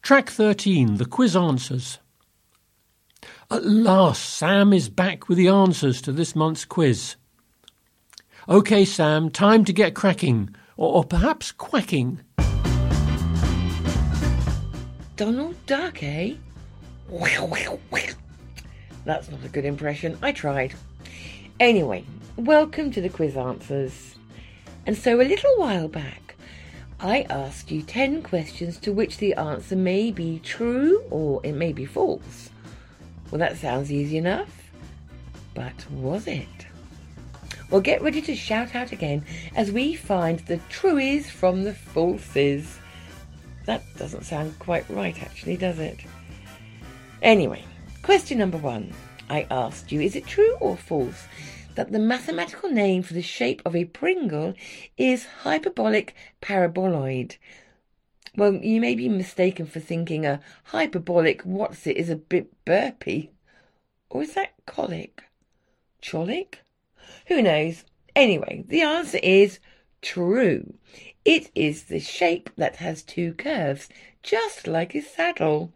Track 13, the quiz answers. At last, Sam is back with the answers to this month's quiz. OK, Sam, time to get cracking, or perhaps quacking. Donald Duck, eh? That's not a good impression. I tried. Anyway, welcome to the quiz answers. And so a little while back, I asked you 10 questions to which the answer may be true or it may be false. Well, that sounds easy enough. But was it? Well, get ready to shout out again as we find the trues from the falses. That doesn't sound quite right, actually, does it? Anyway, question number 1. I asked you, is it true or false that the mathematical name for the shape of a Pringle is hyperbolic paraboloid? Well, you may be mistaken for thinking a hyperbolic what's-it is a bit burpy. Or is that colic? Cholic? Who knows? Anyway, the answer is true. It is the shape that has 2 curves, just like a saddle.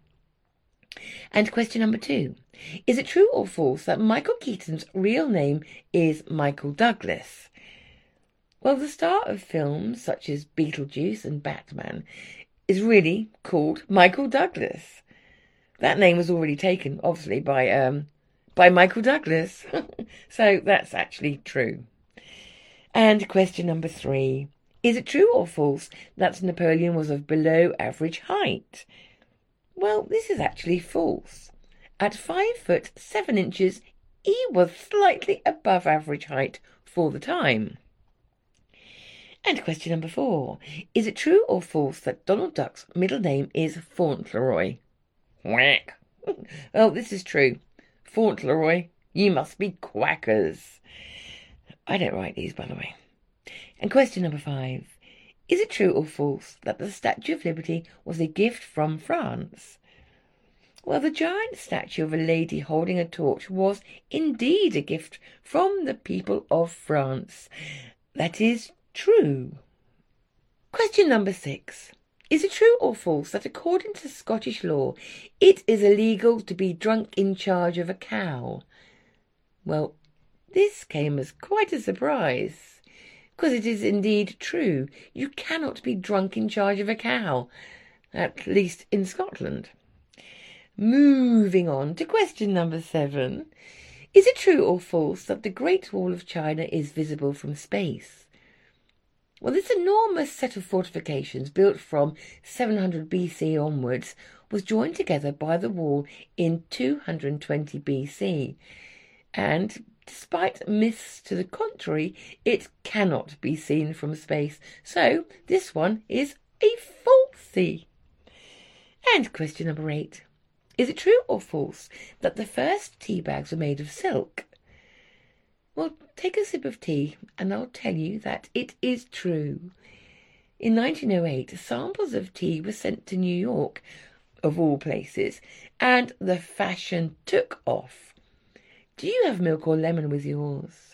And question number 2. Is it true or false that Michael Keaton's real name is Michael Douglas? Well, the star of films such as Beetlejuice and Batman is really called Michael Douglas. That name was already taken, obviously, by Michael Douglas. So that's actually true. And question number 3. Is it true or false that Napoleon was of below average height? Well, this is actually false. At 5 foot 7 inches, he was slightly above average height for the time. And question number 4. Is it true or false that Donald Duck's middle name is Fauntleroy? Whack. Well, this is true. Fauntleroy, you must be quackers. I don't write these, by the way. And question number 5. Is it true or false that the Statue of Liberty was a gift from France? Well, the giant statue of a lady holding a torch was indeed a gift from the people of France. That is true. Question number 6. Is it true or false that according to Scottish law, it is illegal to be drunk in charge of a cow? Well, this came as quite a surprise, because it is indeed true. You cannot be drunk in charge of a cow, at least in Scotland. Moving on to question number 7. Is it true or false that the Great Wall of China is visible from space? Well, this enormous set of fortifications built from 700 BC onwards was joined together by the wall in 220 BC. And despite myths to the contrary, it cannot be seen from space. So this one is a falsie. And question number 8. Is it true or false that the first tea bags were made of silk? Well, take a sip of tea and I'll tell you that it is true. In 1908, samples of tea were sent to New York, of all places, and the fashion took off. Do you have milk or lemon with yours?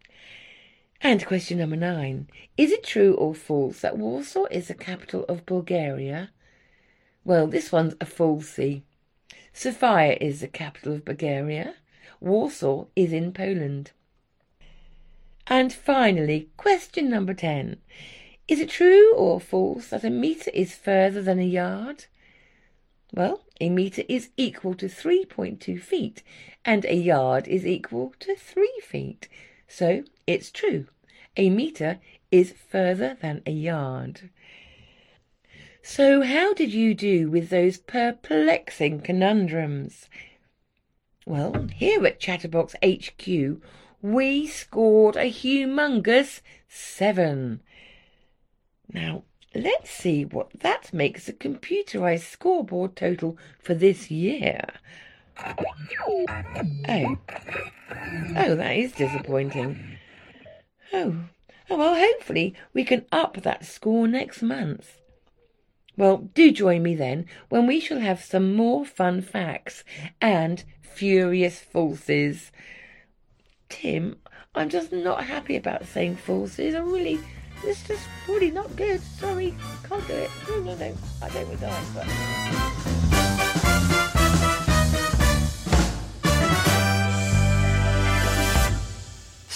And question number 9. Is it true or false that Warsaw is the capital of Bulgaria? Well, this one's a falsie. Sofia is the capital of Bulgaria. Warsaw is in Poland. And finally, question number 10. Is it true or false that a metre is further than a yard? Well, a metre is equal to 3.2 feet and a yard is equal to 3 feet. So it's true. A metre is further than a yard. So how did you do with those perplexing conundrums? Well, here at Chatterbox HQ, we scored a humongous 7. Now, let's see what that makes the computerised scoreboard total for this year. Oh, that is disappointing. Oh, well, hopefully we can up that score next month. Well, do join me then when we shall have some more fun facts and furious falses. Tim, I'm just not happy about saying falses. It's just really not good. Sorry, can't do it. No, I don't die, but...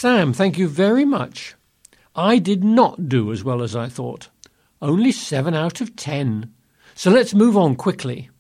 Sam, thank you very much. I did not do as well as I thought. Only 7 out of 10. So let's move on quickly.